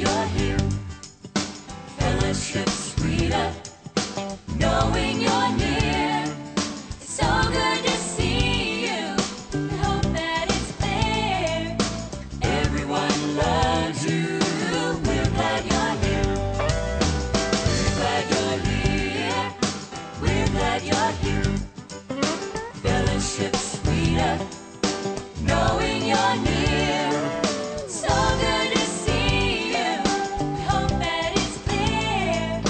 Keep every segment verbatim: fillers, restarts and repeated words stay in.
you're here. Fellowship sweeter, knowing you're near. It's so good to see you. We hope that it's clear. Everyone loves you. We're glad you're here. We're glad you're here. We're glad you're here. Fellowship sweeter, knowing you're near. So good to see you. We hope that it's clear.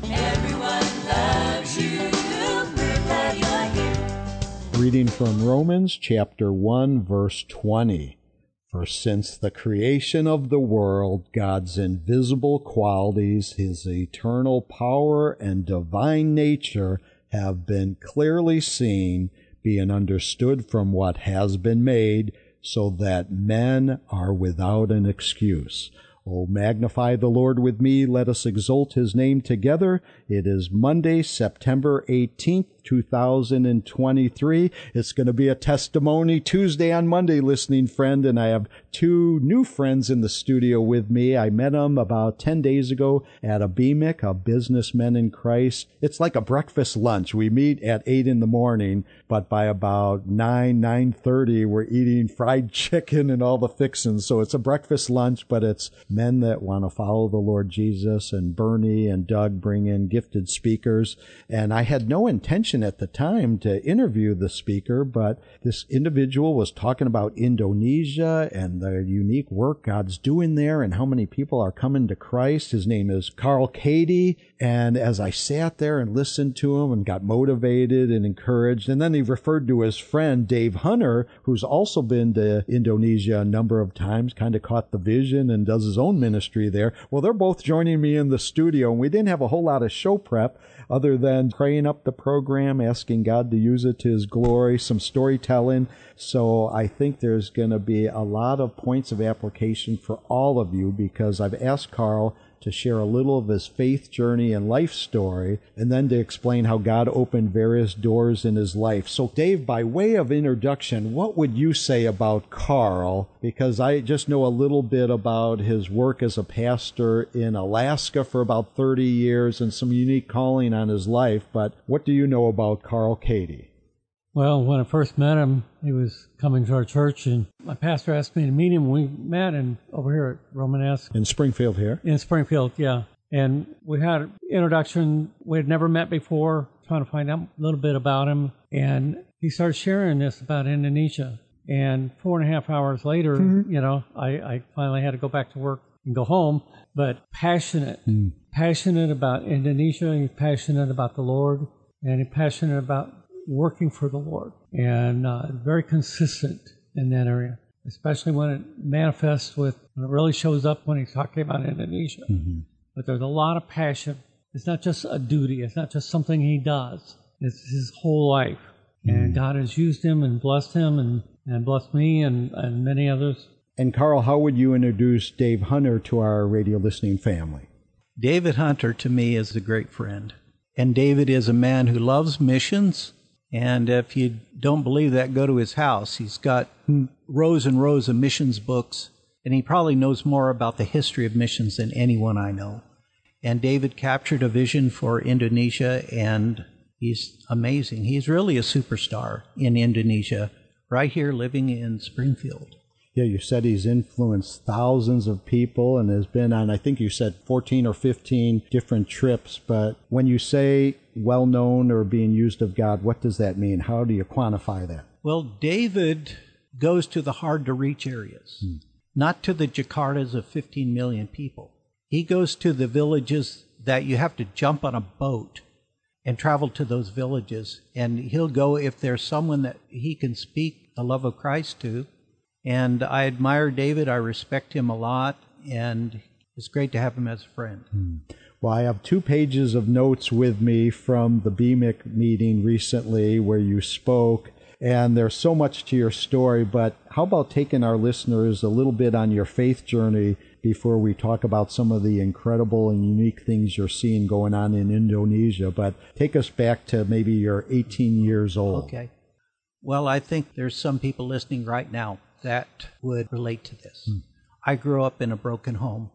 Everyone loves you. We're glad you're here. Reading from Romans chapter one, verse twenty. For since the creation of the world, God's invisible qualities, his eternal power and divine nature have been clearly seen, being understood from what has been made, so that men are without an excuse. Oh, magnify the Lord with me. Let us exalt his name together. It is Monday, September eighteenth, two thousand twenty-three. It's going to be a testimony Tuesday on Monday, listening friend, and I have two new friends in the studio with me. I met them about ten days ago at a B M I C, a Businessmen in Christ. It's like a breakfast lunch. We meet at eight in the morning, but by about nine, nine thirty, we're eating fried chicken and all the fixings. So it's a breakfast lunch, but it's men that want to follow the Lord Jesus, and Bernie and Doug bring in gifted speakers. And I had no intention at the time to interview the speaker, but this individual was talking about Indonesia and the unique work God's doing there and how many people are coming to Christ. His name is Carl Cady. And as I sat there and listened to him and got motivated and encouraged, and then he referred to his friend Dave Hunter, who's also been to Indonesia a number of times, kind of caught the vision and does his own ministry there. Well, they're both joining me in the studio, and we didn't have a whole lot of show prep other than praying up the program, asking God to use it to his glory, some storytelling. So I think there's going to be a lot of points of application for all of you, because I've asked Carl to share a little of his faith journey and life story, and then to explain how God opened various doors in his life. So Dave, by way of introduction, what would you say about Carl? Because I just know a little bit about his work as a pastor in Alaska for about thirty years and some unique calling on his life, but what do you know about Carl Cady? Well, when I first met him, he was coming to our church, and my pastor asked me to meet him. We met in, over here at Romanesque. In Springfield here? In Springfield, yeah. And we had an introduction. We had never met before, trying to find out a little bit about him. And he started sharing this about Indonesia. And four and a half hours later, mm-hmm. you know, I, I finally had to go back to work and go home. But passionate, mm. passionate about Indonesia. He's passionate about the Lord, and he's passionate about working for the Lord, and uh, very consistent in that area, especially when it manifests with, when it really shows up when he's talking about Indonesia. Mm-hmm. But there's a lot of passion. It's not just a duty. It's not just something he does. It's his whole life. Mm-hmm. And God has used him and blessed him and, and blessed me and, and many others. And Carl, how would you introduce Dave Hunter to our radio listening family? David Hunter, to me, is a great friend. And David is a man who loves missions. And if you don't believe that, go to his house. He's got rows and rows of missions books, and he probably knows more about the history of missions than anyone I know. And David captured a vision for Indonesia, and he's amazing. He's really a superstar in Indonesia, right here living in Springfield. Yeah, you said he's influenced thousands of people and has been on, I think you said fourteen or fifteen different trips. But when you say well-known or being used of God, what does that mean? How do you quantify that? Well, David goes to the hard-to-reach areas, hmm. not to the Jakartas of fifteen million people. He goes to the villages that you have to jump on a boat and travel to those villages. And he'll go if there's someone that he can speak the love of Christ to. And I admire David. I respect him a lot, and it's great to have him as a friend. Hmm. Well, I have two pages of notes with me from the B M I C meeting recently where you spoke, and there's so much to your story, but how about taking our listeners a little bit on your faith journey before we talk about some of the incredible and unique things you're seeing going on in Indonesia? But take us back to maybe you're eighteen years old. Okay. Well, I think there's some people listening right now that would relate to this. Hmm. I grew up in a broken home,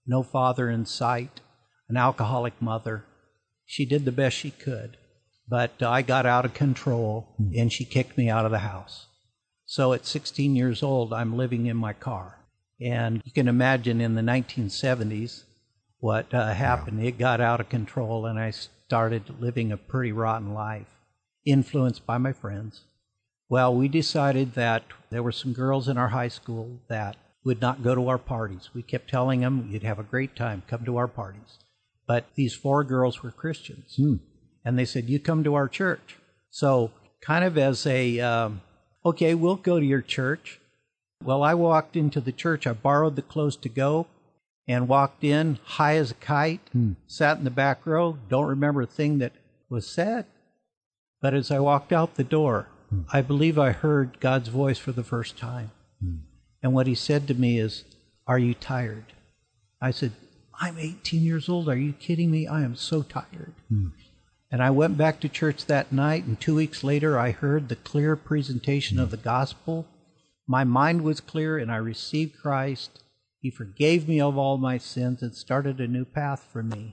no father in sight, an alcoholic mother. She did the best she could, but I got out of control, and she kicked me out of the house. So at sixteen years old, I'm living in my car. And you can imagine in the nineteen seventies what uh, happened. It got out of control, and I started living a pretty rotten life, influenced by my friends. Well, we decided that there were some girls in our high school that would not go to our parties. We kept telling them, you'd have a great time, come to our parties. But these four girls were Christians. Hmm. And they said, you come to our church. So kind of as a, um, okay, we'll go to your church. Well, I walked into the church. I borrowed the clothes to go and walked in high as a kite, Hmm. sat in the back row, don't remember a thing that was said. But as I walked out the door, hmm. I believe I heard God's voice for the first time. Hmm. And what he said to me is, are you tired? I said, I'm eighteen years old. Are you kidding me? I am so tired. Hmm. And I went back to church that night, and two weeks later I heard the clear presentation of the gospel. My mind was clear, and I received Christ. He forgave me of all my sins and started a new path for me.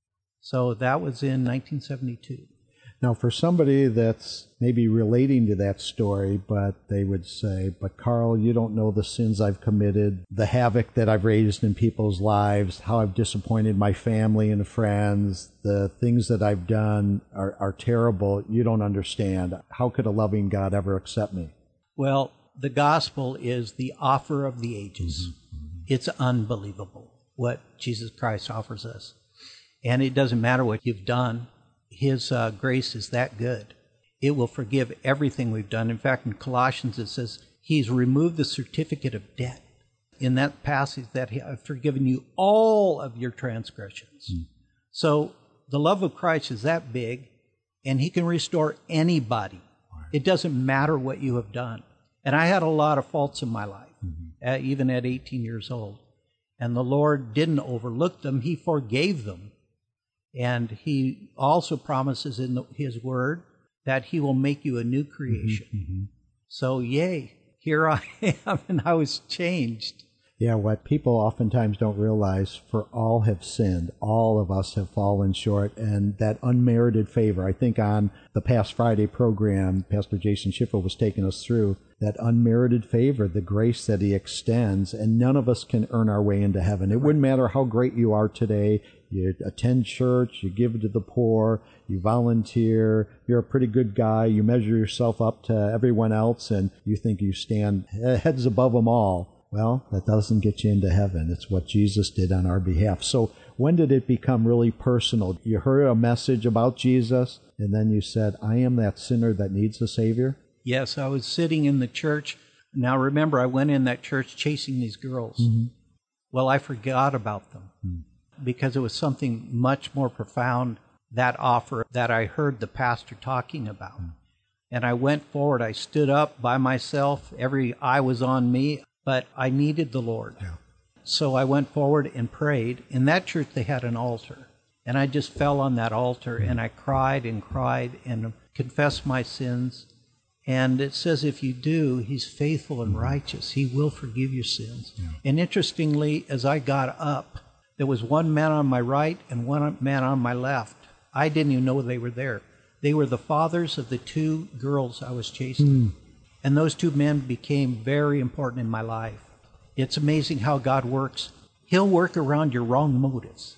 So that was in nineteen seventy-two. Now, for somebody that's maybe relating to that story, but they would say, but Carl, you don't know the sins I've committed, the havoc that I've raised in people's lives, how I've disappointed my family and friends, the things that I've done are, are terrible. You don't understand. How could a loving God ever accept me? Well, the gospel is the offer of the ages. Mm-hmm. It's unbelievable what Jesus Christ offers us. And it doesn't matter what you've done. His uh, grace is that good. It will forgive everything we've done. In fact, in Colossians it says, He's removed the certificate of debt. In that passage, that He has forgiven you all of your transgressions. Mm. So the love of Christ is that big, and He can restore anybody. Right. It doesn't matter what you have done. And I had a lot of faults in my life, mm-hmm. uh, even at eighteen years old. And the Lord didn't overlook them. He forgave them. And He also promises in the, His Word that He will make you a new creation. Mm-hmm. So, yay, here I am, and I was changed. Yeah, what people oftentimes don't realize, for all have sinned. All of us have fallen short, and that unmerited favor. I think on the past Friday program, Pastor Jason Schiffer was taking us through that unmerited favor, the grace that He extends, and none of us can earn our way into heaven. It wouldn't matter how great you are today. You attend church, you give to the poor, you volunteer, you're a pretty good guy, you measure yourself up to everyone else, and you think you stand heads above them all. Well, that doesn't get you into heaven. It's what Jesus did on our behalf. So when did it become really personal? You heard a message about Jesus, and then you said, I am that sinner that needs a Savior? Yes, I was sitting in the church. Now remember, I went in that church chasing these girls. Mm-hmm. Well, I forgot about them. Mm-hmm. Because it was something much more profound, that offer that I heard the pastor talking about. Mm. And I went forward. I stood up by myself. Every eye was on me, but I needed the Lord. Yeah. So I went forward and prayed. In that church, they had an altar. And I just fell on that altar, mm. and I cried and cried and confessed my sins. And it says if you do, He's faithful and righteous. He will forgive your sins. Yeah. And interestingly, as I got up, there was one man on my right and one man on my left. I didn't even know they were there. They were the fathers of the two girls I was chasing. Mm. And those two men became very important in my life. It's amazing how God works. He'll work around your wrong motives.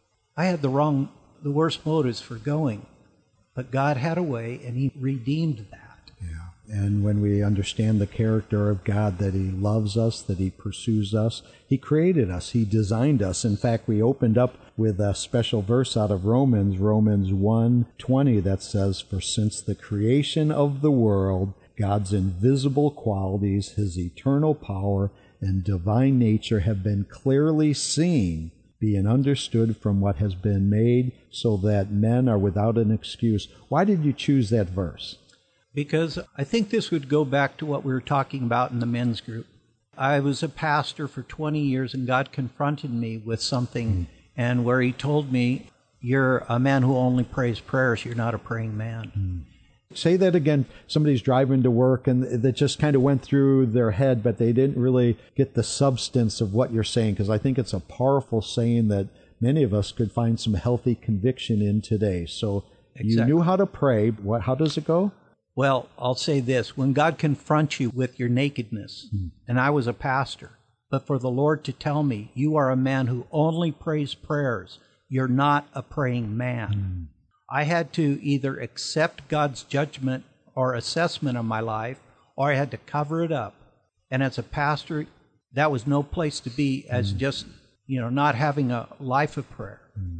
I had the wrong, the worst motives for going. But God had a way, and He redeemed that. Yeah. And when we understand the character of God, that He loves us, that He pursues us, He created us, He designed us. In fact, we opened up with a special verse out of Romans, Romans one twenty, that says, For since the creation of the world, God's invisible qualities, His eternal power and divine nature have been clearly seen, being understood from what has been made, so that men are without an excuse. Why did you choose that verse? Because I think this would go back to what we were talking about in the men's group. I was a pastor for twenty years, and God confronted me with something, mm. and where He told me, you're a man who only prays prayers, you're not a praying man. Mm. Say that again. Somebody's driving to work and that just kind of went through their head, but they didn't really get the substance of what you're saying, because I think it's a powerful saying that many of us could find some healthy conviction in today. So Exactly. you knew how to pray. What? How does it go? Well, I'll say this. When God confronts you with your nakedness, mm. and I was a pastor, but for the Lord to tell me, you are a man who only prays prayers, you're not a praying man. Mm. I had to either accept God's judgment or assessment of my life, or I had to cover it up. And as a pastor, that was no place to be as mm. just, you know, not having a life of prayer. Mm.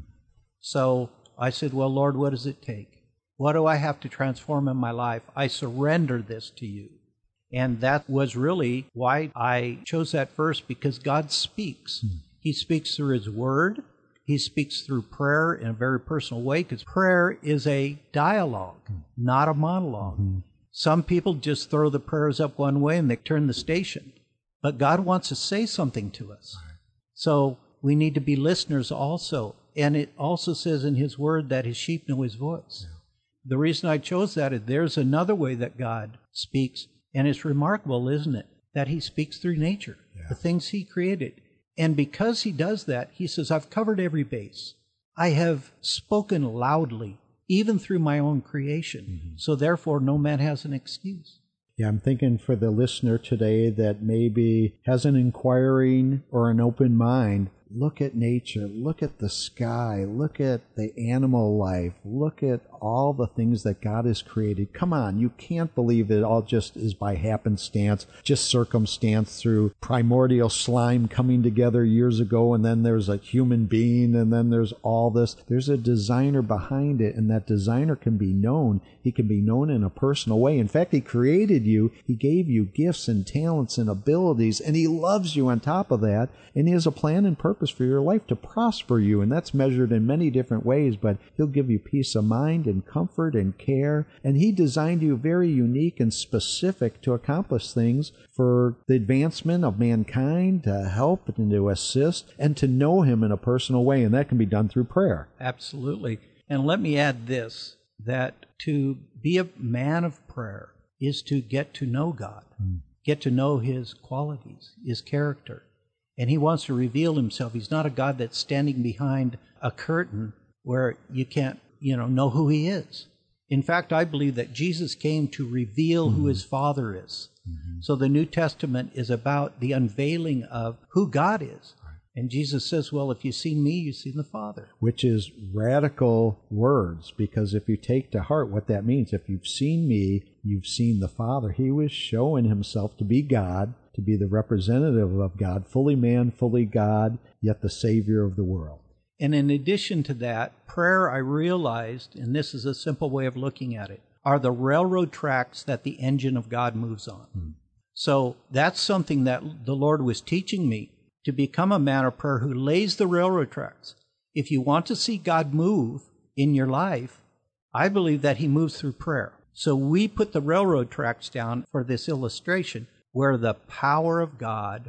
So I said, well, Lord, what does it take? What do I have to transform in my life? I surrender this to you. And that was really why I chose that verse, because God speaks. Mm. He speaks through His Word. He speaks through prayer in a very personal way, because prayer is a dialogue, mm. not a monologue. Mm-hmm. Some people just throw the prayers up one way and they turn the station. But God wants to say something to us. Right. So we need to be listeners also. And it also says in His Word that His sheep know His voice. Yeah. The reason I chose that is there's another way that God speaks, and it's remarkable, isn't it, that He speaks through nature, yeah. the things He created. And because He does that, He says, I've covered every base. I have spoken loudly, even through my own creation. Mm-hmm. So therefore, no man has an excuse. Yeah, I'm thinking for the listener today that maybe has an inquiring or an open mind, look at nature, look at the sky, look at the animal life, look at all the things that God has created. Come on, you can't believe it all just is by happenstance, just circumstance through primordial slime coming together years ago, and then there's a human being, and then there's all this. There's a designer behind it, and that designer can be known. He can be known in a personal way. In fact, He created you. He gave you gifts and talents and abilities, and He loves you on top of that, and He has a plan and purpose for your life to prosper you, and that's measured in many different ways, but He'll give you peace of mind and comfort and care, and He designed you very unique and specific to accomplish things for the advancement of mankind, to help and to assist, and to know Him in a personal way, and that can be done through prayer. Absolutely. And let me add this, that to be a man of prayer is to get to know God, mm. get to know His qualities, His character. And He wants to reveal Himself. He's not a God that's standing behind a curtain where you can't, you know, know who He is. In fact, I believe that Jesus came to reveal mm-hmm. who His Father is. Mm-hmm. So the New Testament is about the unveiling of who God is. Right. And Jesus says, well, if you've seen me, you've seen the Father. Which is radical words, because if you take to heart what that means, if you've seen me, you've seen the Father. He was showing Himself to be God, to be the representative of God, fully man, fully God, yet the Savior of the world. And in addition to that, prayer, I realized, and this is a simple way of looking at it, are the railroad tracks that the engine of God moves on. Hmm. So that's something that the Lord was teaching me, to become a man of prayer who lays the railroad tracks. If you want to see God move in your life, I believe that He moves through prayer. So we put the railroad tracks down for this illustration, where the power of God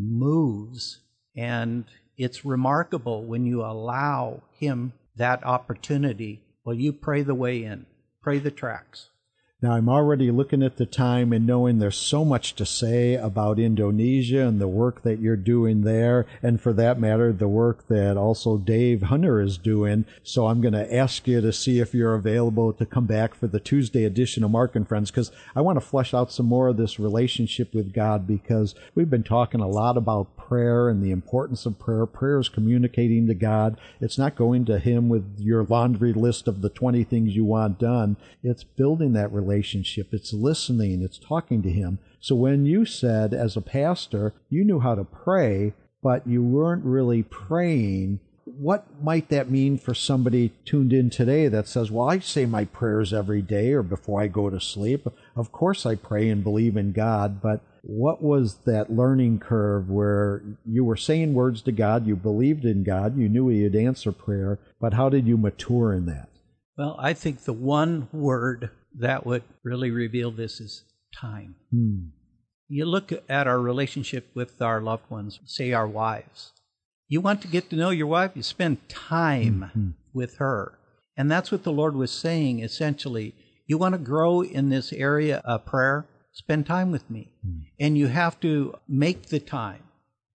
moves, and it's remarkable when you allow Him that opportunity. Well, you pray the way in, pray the tracks. Now, I'm already looking at the time and knowing there's so much to say about Indonesia and the work that you're doing there, and for that matter, the work that also Dave Hunter is doing. So I'm going to ask you to see if you're available to come back for the Tuesday edition of Mark and Friends, because I want to flesh out some more of this relationship with God, because we've been talking a lot about prayer and the importance of prayer. Prayer is communicating to God. It's not going to Him with your laundry list of the twenty things you want done. It's building that relationship. Relationship. It's listening. It's talking to Him. So when you said, as a pastor, you knew how to pray, but you weren't really praying, what might that mean for somebody tuned in today that says, well, I say my prayers every day or before I go to sleep. Of course I pray and believe in God, but what was that learning curve where you were saying words to God, you believed in God, you knew He would answer prayer, but how did you mature in that? Well, I think the one word that would really reveal this is time. Hmm. You look at our relationship with our loved ones, say our wives. You want to get to know your wife, you spend time mm-hmm. with her. And that's what the Lord was saying, essentially. You want to grow in this area of prayer? Spend time with me. Mm. And you have to make the time.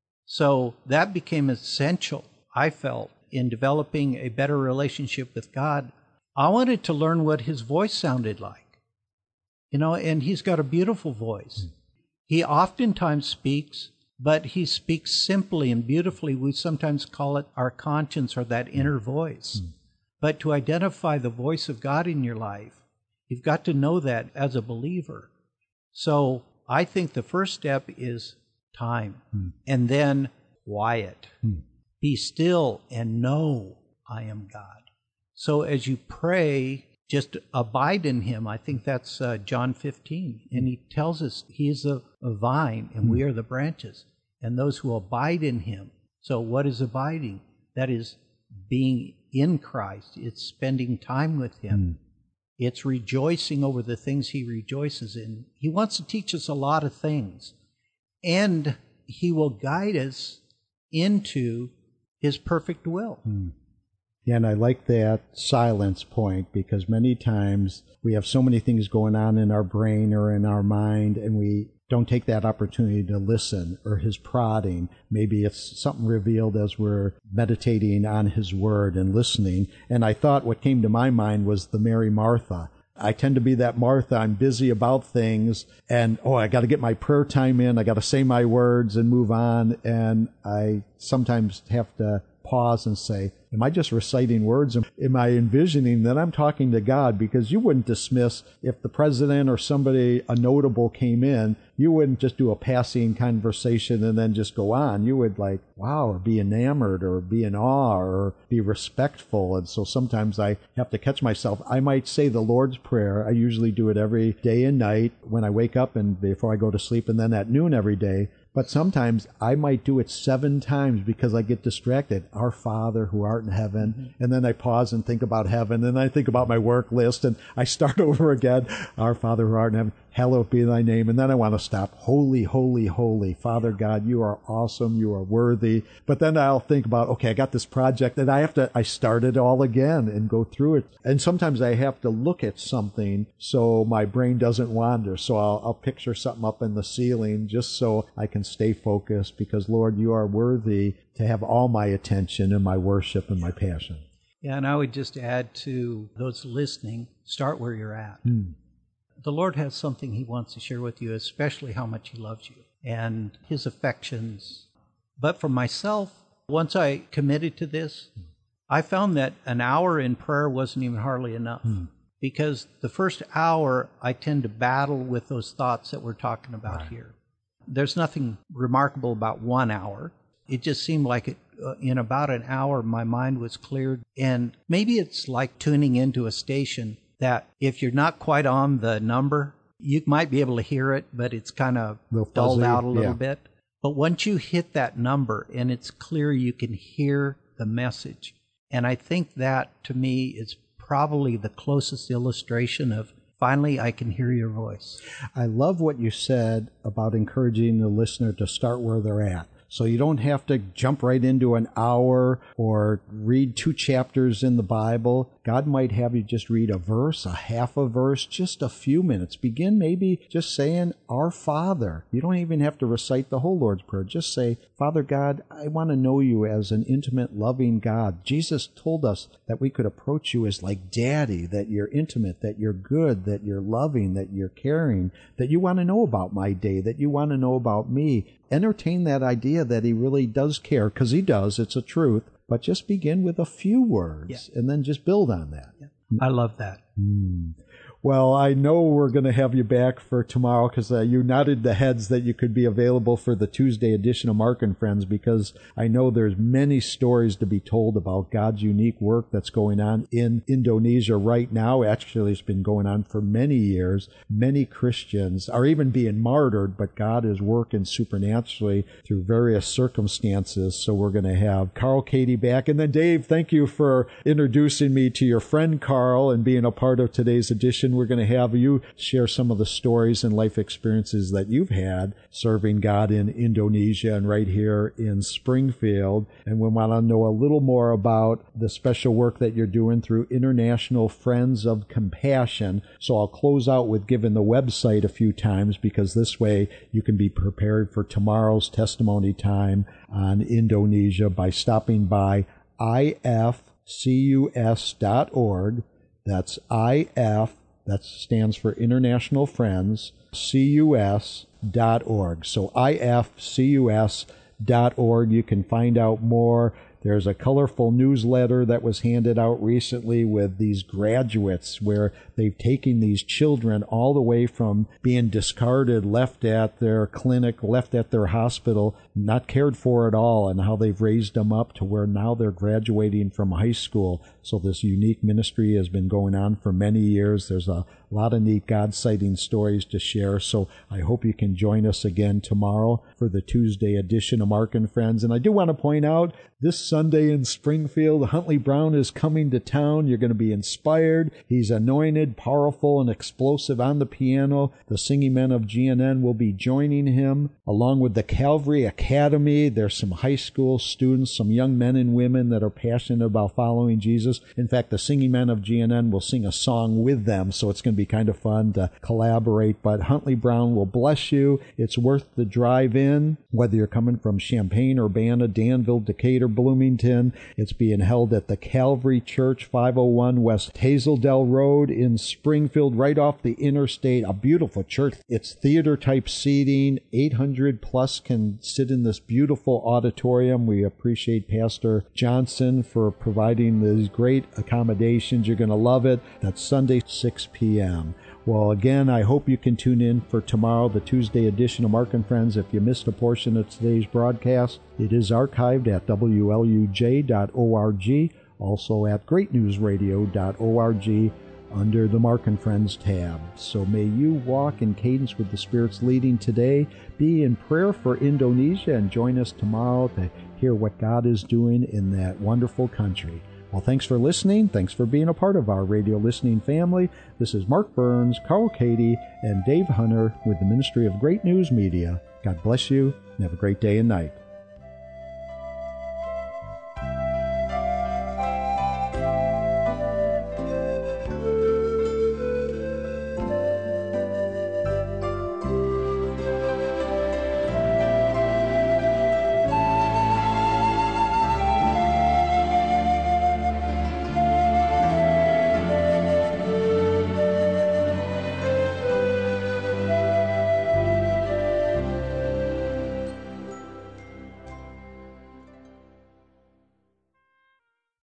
So that became essential, I felt, in developing a better relationship with God. I wanted to learn what his voice sounded like. You know, and he's got a beautiful voice. Mm. He oftentimes speaks, but he speaks simply and beautifully. We sometimes call it our conscience or that inner voice. Mm. But to identify the voice of God in your life, you've got to know that as a believer. So I think the first step is time, mm. and then quiet. Mm. Be still and know I am God. So as you pray, just abide in him. I think that's uh, John fifteen. And he tells us he is a, a vine and mm. we are the branches. And those who abide in him. So what is abiding? That is being in Christ. It's spending time with him. Mm. It's rejoicing over the things he rejoices in. He wants to teach us a lot of things. And he will guide us into his perfect will. Mm. Yeah, and I like that silence point, because many times we have so many things going on in our brain or in our mind, and we don't take that opportunity to listen, or his prodding. Maybe it's something revealed as we're meditating on his word and listening. And I thought what came to my mind was the Mary Martha. I tend to be that Martha. I'm busy about things, and, oh, I got to get my prayer time in. I got to say my words and move on. And I sometimes have to pause and say, am I just reciting words? Am I envisioning that I'm talking to God? Because you wouldn't dismiss, if the president or somebody, a notable, came in, you wouldn't just do a passing conversation and then just go on. You would like, wow, or be enamored, or be in awe, or be respectful. And so sometimes I have to catch myself. I might say the Lord's Prayer. I usually do it every day and night when I wake up and before I go to sleep, and then at noon every day. But sometimes I might do it seven times because I get distracted. Our Father who art in heaven. Mm-hmm. And then I pause and think about heaven. And I think about my work list, and I start over again. Our Father who art in heaven, hallowed be thy name. And then I want to stop. Holy, holy, holy. Father God, you are awesome. You are worthy. But then I'll think about, okay, I got this project, and I have to, I start it all again and go through it. And sometimes I have to look at something so my brain doesn't wander. So I'll, I'll picture something up in the ceiling just so I can stay focused, because Lord, you are worthy to have all my attention and my worship and my passion. Yeah, and I would just add to those listening, start where you're at. Mm. The Lord has something he wants to share with you, especially how much he loves you and his affections. But for myself, once I committed to this, mm. I found that an hour in prayer wasn't even hardly enough. Mm. Because the first hour, I tend to battle with those thoughts that we're talking about right. here. There's nothing remarkable about one hour. It just seemed like it, uh, in about an hour, my mind was cleared. And maybe it's like tuning into a station that if you're not quite on the number, you might be able to hear it, but it's kind of dulled out a little yeah. bit. But once you hit that number and it's clear, you can hear the message. And I think that, to me, is probably the closest illustration of finally, I can hear your voice. I love what you said about encouraging the listener to start where they're at. So you don't have to jump right into an hour or read two chapters in the Bible. God might have you just read a verse, a half a verse, just a few minutes. Begin maybe just saying, Our Father. You don't even have to recite the whole Lord's Prayer. Just say, Father God, I want to know you as an intimate, loving God. Jesus told us that we could approach you as like Daddy, that you're intimate, that you're good, that you're loving, that you're caring, that you want to know about my day, that you want to know about me. Entertain that idea that he really does care, because he does. It's a truth. But just begin with a few words yeah. and then just build on that. Yeah. I love that. Mm. Well, I know we're going to have you back for tomorrow, because uh, you nodded the heads that you could be available for the Tuesday edition of Mark and Friends, because I know there's many stories to be told about God's unique work that's going on in Indonesia right now. Actually, it's been going on for many years. Many Christians are even being martyred, but God is working supernaturally through various circumstances. So we're going to have Carl Cady back. And then, Dave, thank you for introducing me to your friend Carl and being a part of today's edition edition, we're going to have you share some of the stories and life experiences that you've had serving God in Indonesia and right here in Springfield. And we want to know a little more about the special work that you're doing through International Friends of Compassion. So I'll close out with giving the website a few times, because this way you can be prepared for tomorrow's testimony time on Indonesia by stopping by I F C U S dot org. That's I F, that stands for International Friends, C U S dot org. So I F C U S dot org. You can find out more. There's a colorful newsletter that was handed out recently with these graduates where they've taken these children all the way from being discarded, left at their clinic, left at their hospital, not cared for at all, and how they've raised them up to where now they're graduating from high school. So this unique ministry has been going on for many years. There's a lot of neat God-sighting stories to share. So I hope you can join us again tomorrow for the Tuesday edition of Mark and Friends. And I do want to point out, this Sunday in Springfield, Huntley Brown is coming to town. You're going to be inspired. He's anointed, powerful, and explosive on the piano. The Singing Men of G N N will be joining him, along with the Calvary Academy. There's some high school students, some young men and women that are passionate about following Jesus. In fact, the Singing Men of G N N will sing a song with them, so it's going to be kind of fun to collaborate. But Huntley Brown will bless you. It's worth the drive in, whether you're coming from Champaign, Urbana, Danville, Decatur, Bloomington. It's being held at the Calvary Church, five oh one West Hazeldale Road in Springfield, right off the interstate. A beautiful church. It's theater-type seating. eight hundred plus can sit in this beautiful auditorium. We appreciate Pastor Johnson for providing these great accommodations. You're going to love it. That's Sunday, six p.m. Well, again, I hope you can tune in for tomorrow, the Tuesday edition of Mark and Friends. If you missed a portion of today's broadcast, it is archived at W L U J dot org, also at great news radio dot org under the Mark and Friends tab. So may you walk in cadence with the Spirit's leading today. Be in prayer for Indonesia and join us tomorrow to hear what God is doing in that wonderful country. Well, thanks for listening. Thanks for being a part of our radio listening family. This is Mark Burns, Carl Cady, and Dave Hunter with the Ministry of Great News Media. God bless you, and have a great day and night.